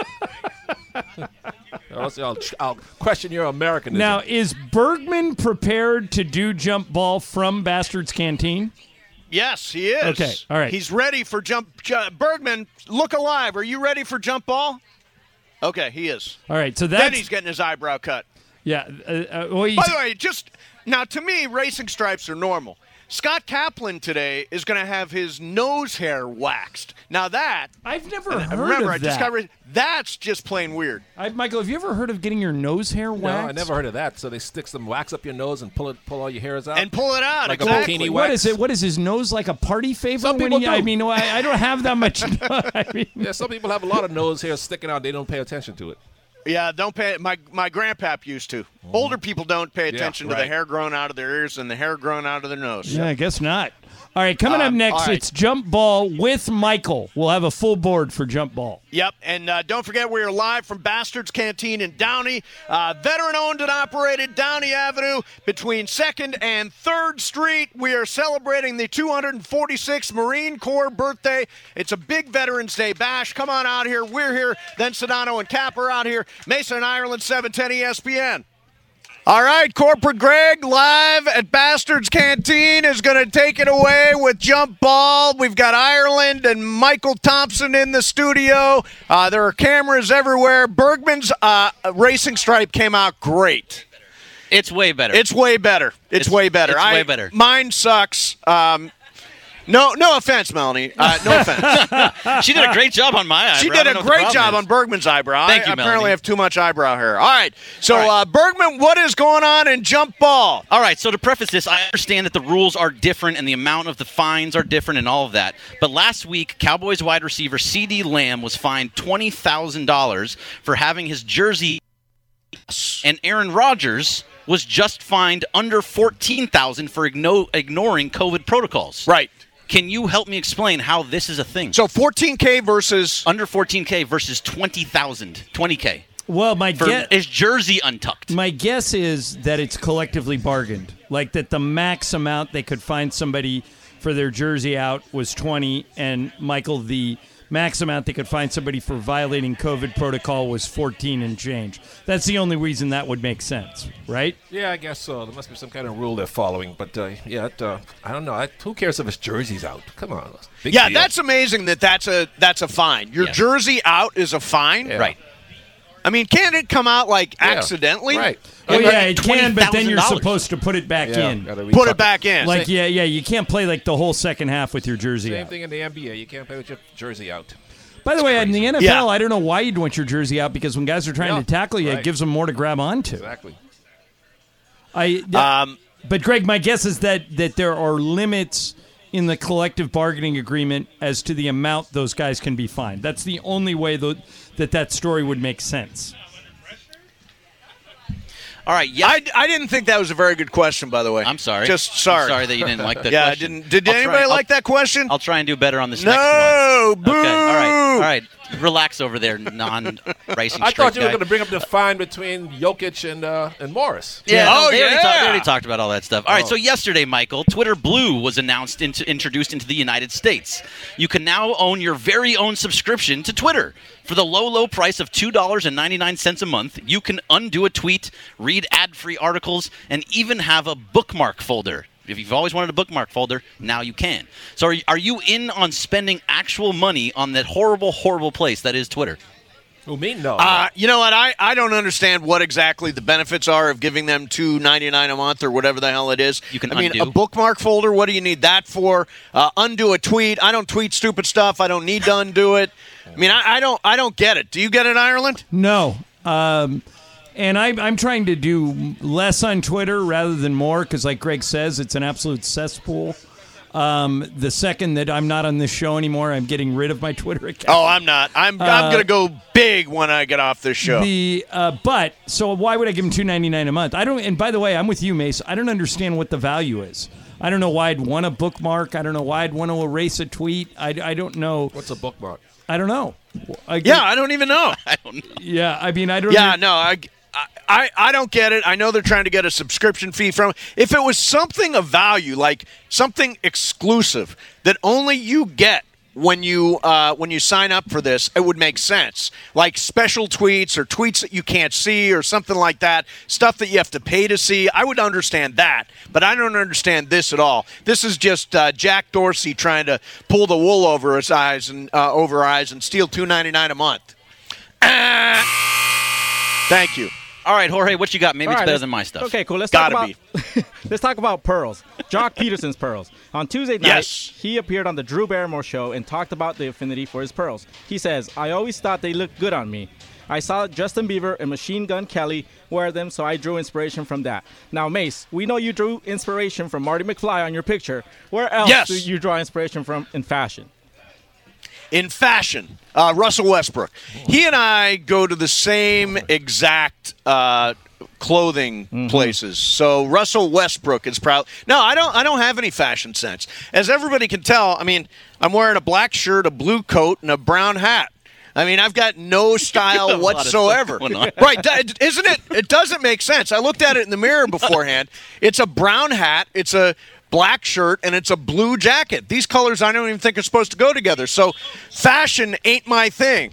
do. Or else I'll question your Americanism. Now, is Bergman prepared to do jump ball from Bastard's Canteen? Yes, he is. Okay, all right. He's ready for jump. Bergman, look alive. Are you ready for jump ball? Okay, he is. All right, so Then he's getting his eyebrow cut. Yeah. By the way, just now to me, racing stripes are normal. Scott Kaplan today is going to have his nose hair waxed. Now that I've never heard remember, of that. That's just plain weird. Michael, have you ever heard of getting your nose hair waxed? No, I never heard of that. So they stick some wax up your nose and pull all your hairs out? And pull it out, like exactly. a bikini What wax? is it? What is his nose like a party favor? Some people do. I mean, I don't have that much. Yeah, some people have a lot of nose hair sticking out. They don't pay attention to it. Yeah, don't pay. My grandpap used to. Older people don't pay attention to the right. hair growing out of their ears and the hair growing out of their nose. Yeah, I guess not. All right, coming up next, all right. it's Jump Ball with Michael. We'll have a full board for Jump Ball. Yep, and don't forget we are live from Bastards Canteen in Downey. Veteran-owned and operated Downey Avenue between 2nd and 3rd Street. We are celebrating the 246th Marine Corps birthday. It's a big Veterans Day bash. Come on out here. We're here. Then Sedano and Cap are out here. Mason and Ireland, 710 ESPN. All right, Corporate Greg live at Bastards Canteen is going to take it away with Jump Ball. We've got Ireland and Michael Thompson in the studio. There are cameras everywhere. Bergman's racing stripe came out great. It's way better. It's way better. It's way better. It's way better. Mine sucks. No offense, Melanie. No offense. She did a great job on my eyebrow. She did a great job on Bergman's eyebrow. Thank you, I apparently Melanie. have too much eyebrow hair. All right. So, Bergman, what is going on in Jump Ball? All right, so to preface this, I understand that the rules are different and the amount of the fines are different and all of that. But last week, Cowboys wide receiver CeeDee Lamb was fined $20,000 for having his jersey, and Aaron Rodgers was just fined under $14,000 for ignoring COVID protocols. Right. Can you help me explain how this is a thing? So $14K versus under $14K versus $20,000, $20K. Well, is jersey untucked? My guess is that it's collectively bargained, like that the max amount they could find somebody for their jersey out was 20, and Michael, the max amount they could find somebody for violating COVID protocol was 14 and change. That's the only reason that would make sense, right? Yeah, I guess so. There must be some kind of rule they're following. But, I don't know. Who cares if his jersey's out? Come on. Big deal. that's amazing that's a fine. Your jersey out is a fine? Yeah. Right. I mean, can't it come out, accidentally? Right. Oh, yeah, it can, but then you're $20,000. supposed to put it back in. Put it back in. Like, you can't play like the whole second half with your jersey Same out. thing in the NBA. You can't play with your jersey out. By the way, in the NFL, Yeah. I don't know why you'd want your jersey out, because when guys are trying to tackle you, it gives them more to grab onto. Exactly. But Greg, my guess is that there are limits in the collective bargaining agreement as to the amount those guys can be fined. That's the only way that story would make sense. All right, yeah. I didn't think that was a very good question, by the way. I'm sorry. Just sorry. I'm sorry that you didn't like that yeah, question. Did anybody like that question? I'll try and do better on this No, next one. boo! Okay, all right. Relax over there, non-racing I straight thought you were guy. going to bring up the fine between Jokic and Morris. Yeah, they already talked about all that stuff. All right, so yesterday, Michael, Twitter Blue was introduced into the United States. You can now own your very own subscription to Twitter. For the low price of $2.99 a month, you can undo a tweet, read ad-free articles, and even have a bookmark folder. If you've always wanted a bookmark folder, now you can. So are you in on spending actual money on that horrible, horrible place that is Twitter? Who, me? No. You know what? I don't understand what exactly the benefits are of giving them $2.99 a month or whatever the hell it is. You can undo. a bookmark folder, what do you need that for? Undo a tweet. I don't tweet stupid stuff. I don't need to undo it. I mean, I don't get it. Do you get it, Ireland? No. And I'm trying to do less on Twitter rather than more, because like Greg says, it's an absolute cesspool. The second that I'm not on this show anymore, I'm getting rid of my Twitter account. Oh, I'm not. I'm going to go big when I get off this show. But so why would I give him $2.99 a month? I don't. And by the way, I'm with you, Mace. I don't understand what the value is. I don't know why I'd want a bookmark. I don't know why I'd want to erase a tweet. I don't know. What's a bookmark? I don't know. I don't even know. I don't know. Yeah, I mean, I don't. Yeah, no, I don't get it. I know they're trying to get a subscription fee from it. If it was something of value, like something exclusive that only you get when you sign up for this, it would make sense. Like special tweets or tweets that you can't see or something like that, stuff that you have to pay to see. I would understand that, but I don't understand this at all. This is just Jack Dorsey trying to pull the wool over his eyes and steal $2.99 a month. Thank you. All right, Jorge, what you got? Maybe All it's right, better let's- than my stuff. Okay, cool. Let's Gotta talk about let's talk about pearls. Jock Peterson's pearls. On Tuesday night, Yes. he appeared on the Drew Barrymore show and talked about the affinity for his pearls. He says, "I always thought they looked good on me. I saw Justin Bieber and Machine Gun Kelly wear them, so I drew inspiration from that." Now, Mace, we know you drew inspiration from Marty McFly on your picture. Where else Yes. do you draw inspiration from in fashion? In fashion, Russell Westbrook. He and I go to the same exact clothing places. So Russell Westbrook is proud. No, I don't have any fashion sense. As everybody can tell, I mean, I'm wearing a black shirt, a blue coat, and a brown hat. I mean, I've got no style have a lot of stuff whatsoever. going on. Right, isn't it? It doesn't make sense. I looked at it in the mirror beforehand. It's a brown hat. It's a black shirt, and it's a blue jacket. These colors I don't even think are supposed to go together. So fashion ain't my thing.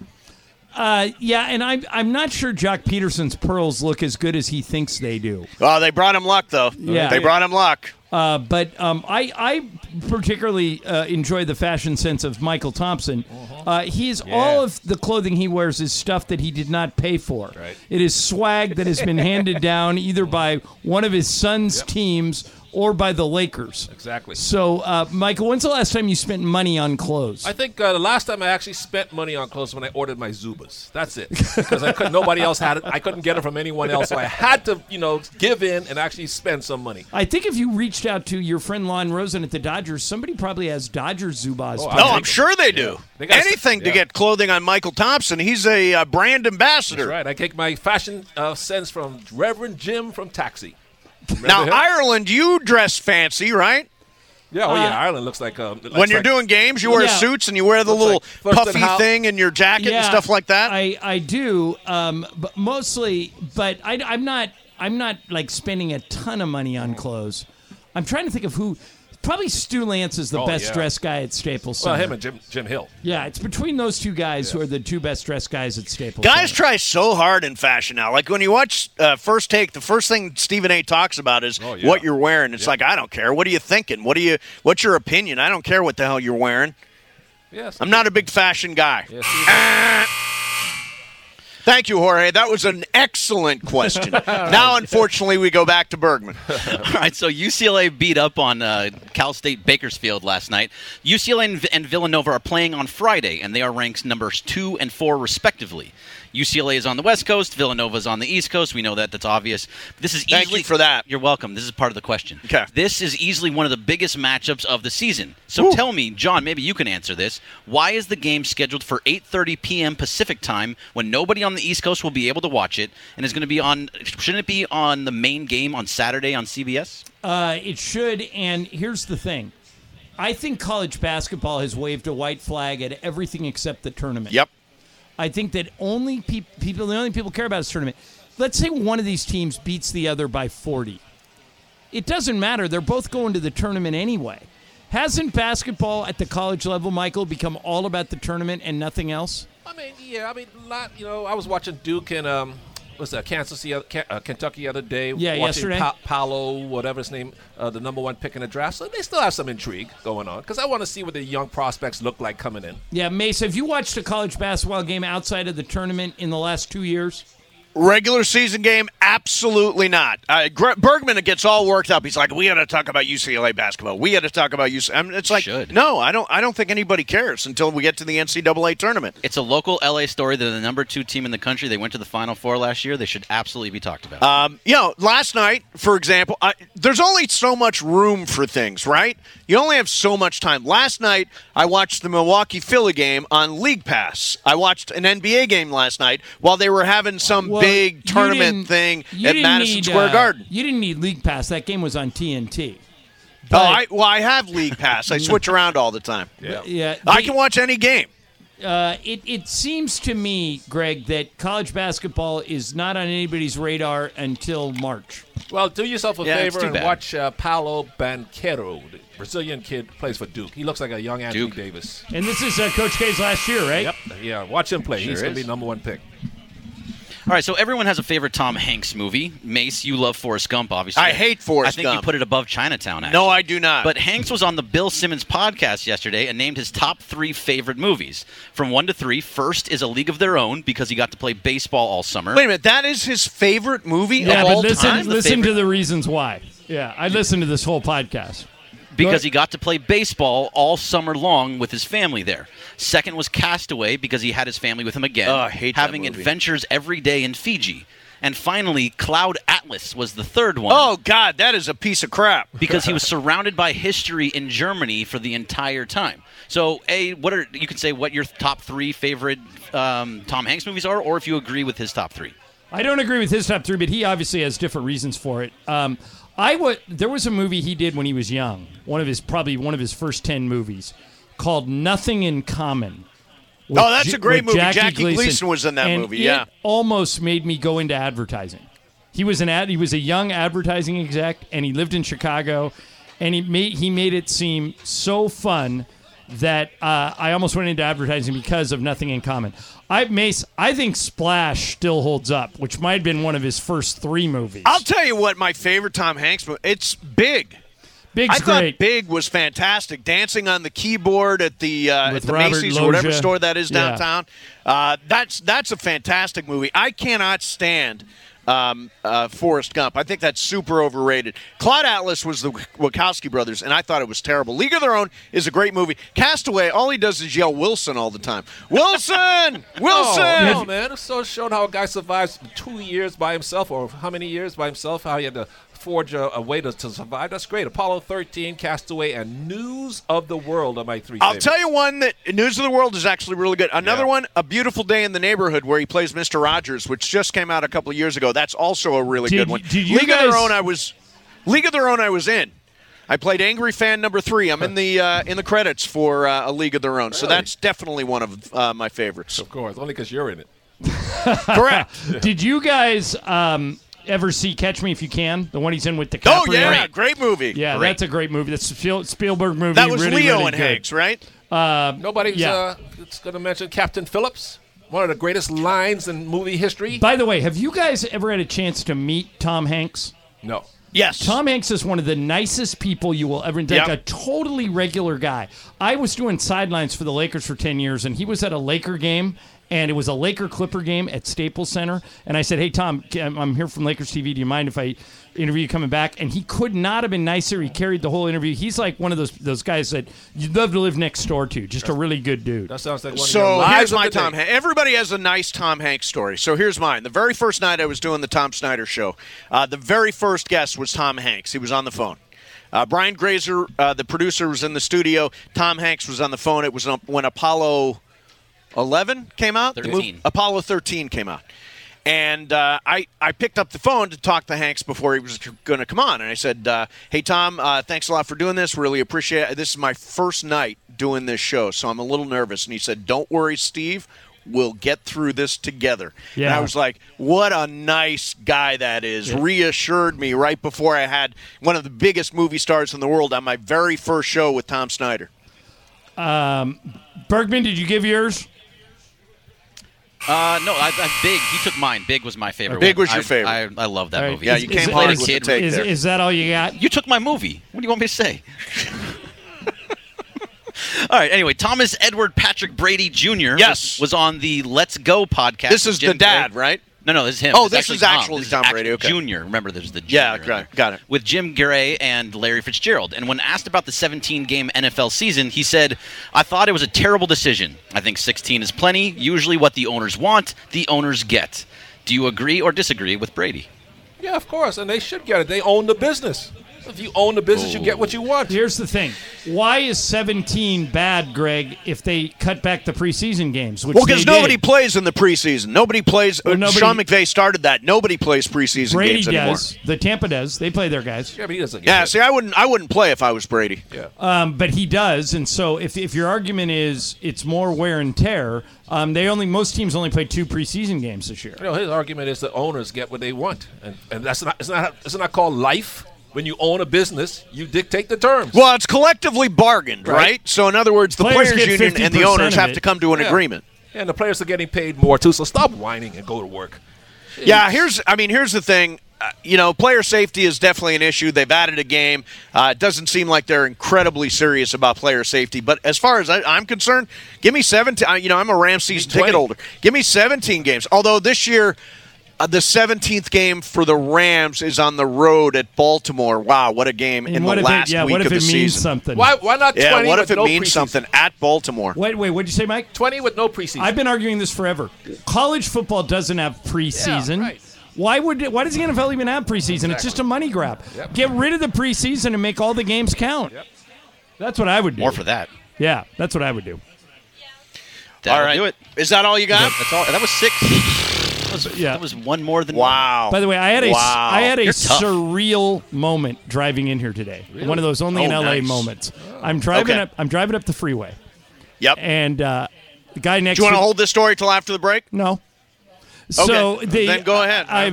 Yeah, and I'm not sure Jock Peterson's pearls look as good as he thinks they do. Oh, they brought him luck, though. Yeah. They brought him luck. But I particularly enjoy the fashion sense of Michael Thompson. All of the clothing he wears is stuff that he did not pay for. Right. It is swag that has been handed down either by one of his son's teams or by the Lakers. Exactly. So, Michael, when's the last time you spent money on clothes? I think the last time I actually spent money on clothes when I ordered my Zubas. That's it. Because nobody else had it. I couldn't get it from anyone else, so I had to, give in and actually spend some money. I think if you reached out to your friend Lon Rosen at the Dodgers, somebody probably has Dodgers Zubas. Oh, I'm sure they do. They got Anything to get clothing on Michael Thompson. He's a brand ambassador. That's right. I take my fashion sense from Reverend Jim from Taxi. Now, Remember him? Ireland, you dress fancy, right? Yeah, Ireland looks like when you're doing games, you wear suits and you wear the little puffy thing in your jacket and stuff like that. I do, but mostly. But I'm not like spending a ton of money on clothes. I'm trying to think of who. Probably Stu Lance is the best dressed guy at Staples Center. Well, him and Jim Hill. Yeah, it's between those two guys who are the two best dressed guys at Staples Guys Center. try so hard in fashion now. Like when you watch First Take, the first thing Stephen A. talks about is what you're wearing. It's like, I don't care. What are you thinking? What's your opinion? I don't care what the hell you're wearing. Yes. I'm not a big fashion guy. Thank you, Jorge. That was an excellent question. Now, unfortunately, we go back to Bergman. All right, so UCLA beat up on Cal State Bakersfield last night. UCLA and Villanova are playing on Friday, and they are ranked numbers 2 and 4 respectively. UCLA is on the West Coast. Villanova is on the East Coast. We know that. That's obvious. This is Thank you for that. You're welcome. This is part of the question. Okay. This is easily one of the biggest matchups of the season. So tell me, John, maybe you can answer this. Why is the game scheduled for 8:30 p.m. Pacific time when nobody on the East Coast will be able to watch it, and is going to be on? Shouldn't it be on the main game on Saturday on CBS? It should. And here's the thing. I think college basketball has waved a white flag at everything except the tournament. Yep. I think that the only people care about is tournament. Let's say one of these teams beats the other by 40. It doesn't matter. They're both going to the tournament anyway. Hasn't basketball at the college level, Michael, become all about the tournament and nothing else? I was watching Duke and Kentucky the other day. Yeah, watching yesterday. Paolo, whatever his name, the number one pick in the draft. So they still have some intrigue going on because I want to see what the young prospects look like coming in. Yeah, Mesa, have you watched a college basketball game outside of the tournament in the last 2 years? Regular season game, absolutely not. Bergman gets all worked up. He's like, we got to talk about UCLA basketball. We got to talk about UCLA. I mean, it's like, no, I don't think anybody cares until we get to the NCAA tournament. It's a local LA story. They're the number 2 team in the country. They went to the Final Four last year. They should absolutely be talked about. Last night, for example, there's only so much room for things, right? You only have so much time. Last night, I watched the Milwaukee-Philly game on League Pass. I watched an NBA game last night while they were having some big tournament thing at Madison Square Garden. You didn't need League Pass. That game was on TNT. I have League Pass. I switch around all the time. Yeah. I can watch any game. It seems to me, Greg, that college basketball is not on anybody's radar until March. Well, do yourself a Yeah, it's favor too and bad. watch Paolo Banchero, the Brazilian kid, plays for Duke. He looks like a young Anthony Davis. And this is Coach K's last year, right? Yep. Yeah, watch him play. Sure He's going to is. be number one pick. All right, so everyone has a favorite Tom Hanks movie. Mace, you love Forrest Gump, obviously. I hate Forrest Gump. I think you put it above Chinatown, actually. No, I do not. But Hanks was on the Bill Simmons podcast yesterday and named his top 3 favorite movies. From 1 to 3, first is A League of Their Own because he got to play baseball all summer. Wait a minute, that is his favorite movie Yeah, of all but time? listen to the reasons why. Yeah, I listened to this whole podcast. Because he got to play baseball all summer long with his family there. Second was Castaway because he had his family with him again, I hate that having movie. adventures every day in Fiji. And finally, Cloud Atlas was the third one. Oh, God, that is a piece of crap. Because he was surrounded by history in Germany for the entire time. So, you can say what your top 3 favorite Tom Hanks movies are, or if you agree with his top 3. I don't agree with his top 3, but he obviously has different reasons for it. There was a movie he did when he was young, probably one of his first 10 movies, called Nothing in Common. That's a great movie. Jackie Gleason was in that movie. Yeah, it almost made me go into advertising. He was a young advertising exec, and he lived in Chicago, and he made it seem so fun that I almost went into advertising because of Nothing in Common. I think Splash still holds up, which might have been one of his first 3 movies. I'll tell you what my favorite Tom Hanks movie, it's Big. Big's I thought great. Big was fantastic. Dancing on the keyboard at the Macy's or whatever store that is downtown. Yeah. That's a fantastic movie. I cannot stand Forrest Gump. I think that's super overrated. Cloud Atlas was the Wachowski brothers, and I thought it was terrible. League of Their Own is a great movie. Castaway, all he does is yell Wilson all the time. Wilson! Wilson! No, man. It's so showing how a guy survives 2 years by himself, or how many years by himself, how he had to forge a way to survive. That's great. Apollo 13, Castaway, and News of the World are my 3 favorites. I'll tell you one that News of the World is actually really good. Another one, A Beautiful Day in the Neighborhood, where he plays Mr. Rogers, which just came out a couple of years ago. That's also a really good one. League of Their Own I was in. I played Angry Fan number 3. I'm in the credits for A League of Their Own. Really? So that's definitely one of my favorites. Of course, only because you're in it. Correct. Did you guys ever see Catch Me If You Can? The one he's in with DiCaprio? Oh, yeah. Great movie. Yeah, great. That's a great movie. That's a Spielberg movie. That was really, Leo really and good. Hanks, right? Nobody's going to mention Captain Phillips, one of the greatest lines in movie history. By the way, have you guys ever had a chance to meet Tom Hanks? No. Yes. Tom Hanks is one of the nicest people you will ever meet. Like a totally regular guy. I was doing sidelines for the Lakers for 10 years, and he was at a Laker game, and it was a Laker-Clipper game at Staples Center. And I said, hey, Tom, I'm here from Lakers TV. Do you mind if I interview you coming back? And he could not have been nicer. He carried the whole interview. He's like one of those guys that you'd love to live next door to. Just a really good dude. That sounds like one of your So lives here's of my the day. Tom Hanks. Everybody has a nice Tom Hanks story. So here's mine. The very first night I was doing the Tom Snyder show, the very first guest was Tom Hanks. He was on the phone. Brian Grazer, the producer, was in the studio. Tom Hanks was on the phone. It was when Apollo 11 came out? 13. Apollo 13 came out. And I picked up the phone to talk to Hanks before he was going to come on. And I said, hey, Tom, thanks a lot for doing this. Really appreciate it. This is my first night doing this show, so I'm a little nervous. And he said, don't worry, Steve. We'll get through this together. Yeah. And I was like, what a nice guy that is. Yeah. Reassured me right before I had one of the biggest movie stars in the world on my very first show with Tom Snyder. Bergman, did you give yours? No, I Big. He took mine. Big was my favorite. Big one. was your favorite. I love that All right. movie. Yeah, you came hard with the take there. Is that all you got? You took my movie. What do you want me to say? All right. Anyway, Thomas Edward Patrick Brady Jr. was on the Let's Go podcast. This is the dad, right? No, this is him. Oh, It's this is actually Tom Brady. Okay. Jr. Remember, there's the Jr. Got it. With Jim Gray and Larry Fitzgerald. And when asked about the 17-game NFL season, he said, I thought it was a terrible decision. I think 16 is plenty. Usually what the owners want, the owners get. Do you agree or disagree with Brady? Yeah, of course, and they should get it. They own the business. If you own the business, you get what you want. Here's the thing. Why is 17 bad, Greg, if they cut back the preseason games? Well, because nobody plays in the preseason. Nobody plays. Sean McVay started that. Nobody plays preseason games anymore. Brady does. The Tampa does. They play their guys. Yeah, but he doesn't. See, I wouldn't play if I was Brady. Yeah. But he does, and so if your argument is it's more wear and tear, most teams only play 2 preseason games this year. His argument is the owners get what they want, and that's not. It's not called life. When you own a business, you dictate the terms. Well, it's collectively bargained, right? So, in other words, the players union and the owners have to come to an agreement. And the players are getting paid more, too, so stop whining and go to work. Yeah, here's the thing. Player safety is definitely an issue. They've added a game. It doesn't seem like they're incredibly serious about player safety. But as far as I'm concerned, give me 17. I'm a Rams season ticket holder. Give me 17 games. Although this year, the 17th game for the Rams is on the road at Baltimore. Wow, what a game in the last week what if of the it season. means something? Why not 20 Yeah, what with if it no means preseason? something at Baltimore? Wait, what'd you say, Mike? 20 with no preseason. I've been arguing this forever. College football doesn't have preseason. Yeah, right. Why does the NFL even have preseason? It's just a money grab. Yep. Get rid of the preseason and make all the games count. Yep. That's what I would do. More for that. Yeah, that's what I would do. That'll All right. do it. Is that all you got? That's all. That was 6. That was one more than Wow. By the way, I had a You're tough. surreal moment driving in here today. Really? One of those only in LA nice. moments. I'm driving up the freeway. Yep. And the guy next Do you want to to hold this story till after the break? No. So then go ahead. I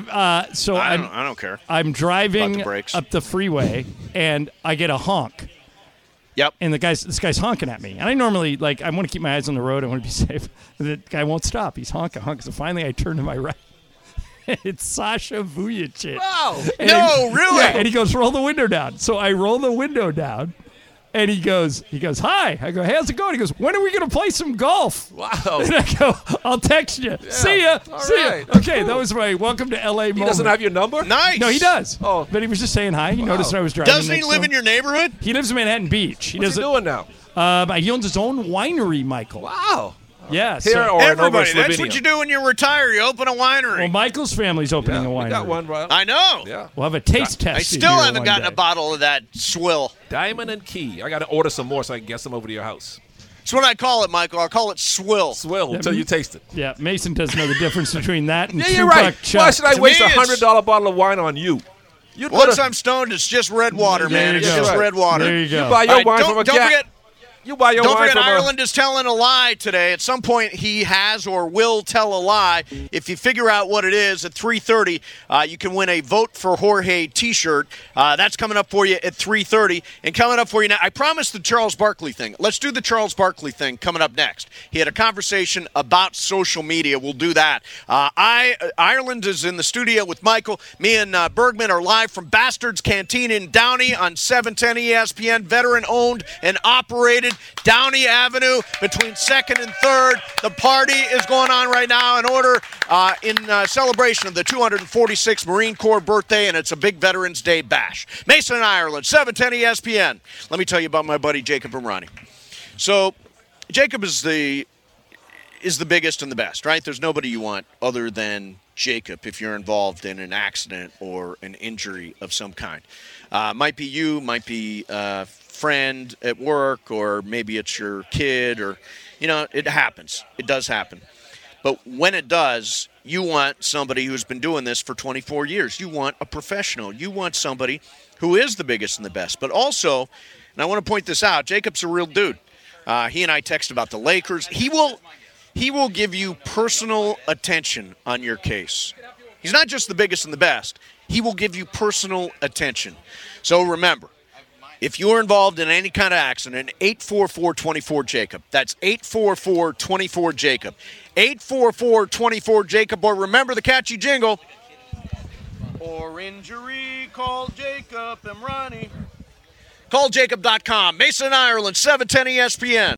don't care. I'm driving About the brakes. up the freeway and I get a honk. Yep. And this guy's honking at me. And I normally I want to keep my eyes on the road. I want to be safe. The guy won't stop. He's honking. So finally I turn to my right. It's Sasha Vujacic. Wow. No, really? Yeah, and he goes, roll the window down. So I roll the window down. And he goes, hi. I go, hey, how's it going? He goes, when are we going to play some golf? Wow. And I go, I'll text you. See ya. All See ya. right. Okay, that was my welcome to LA moment. He doesn't have your number? Nice. No, he does. Oh. But he was just saying hi. He noticed I was driving. Doesn't he next live to in him. your neighborhood? He lives in Manhattan Beach. What's he doing now? He owns his own winery, Michael. Wow. Yeah. Here so, or in over Everybody, that's Slovenia? what you do when you retire. You open a winery. well, Michael's family's opening a We winery. got one, right? I know. Yeah. We'll have a taste test. I in still here haven't one gotten day. a bottle of that swill. Diamond and Key. I got to order some more so I can get some over to your house. That's what I call it, Michael. I'll call it swill. Swill until you taste it. Yeah, Mason doesn't know the difference between that and Yeah, Tupac you're right. Chuck. Why should I To waste me, a it's- $100 bottle of wine on you? You'd Once better- I'm stoned, it's just red water, man. you It's go. just Right. red water. There you go. You buy your All right, wine don't from a forget. cat. You buy your Don't wine forget, from Ireland is telling a lie today. At some point, he has or will tell a lie. If you figure out what it is at 3:30, you can win a Vote for Jorge T-shirt. That's coming up for you at 3:30. And coming up for you now, I promised the Charles Barkley thing. Let's do the Charles Barkley thing coming up next. He had a conversation about social media. We'll do that. Ireland is in the studio with Michael. Me and Bergman are live from Bastards Canteen in Downey on 710 ESPN, veteran-owned and operated. Downey Avenue between 2nd and 3rd. The party is going on right now in celebration of the 246th Marine Corps birthday, and it's a big Veterans Day bash. Mason and Ireland, 710 ESPN. Let me tell you about my buddy Jacob Imrani. So Jacob is the biggest and the best, right? There's nobody you want other than Jacob if you're involved in an accident or an injury of some kind. Might be you, might be friend at work, or maybe it's your kid, or it happens. It does happen. But when it does, you want somebody who's been doing this for 24 years. You want a professional. You want somebody who is the biggest and the best. But also, and I want to point this out, Jacob's a real dude. He and I text about the Lakers. He will give you personal attention on your case. He's not just the biggest and the best. He will give you personal attention. So remember, if you're involved in any kind of accident, 844-24-JACOB. That's 844-24-JACOB. 844-24-JACOB. Or remember the catchy jingle. Or injury, call Jacob Imrani. CallJacob.com. Mason, Ireland, 710 ESPN.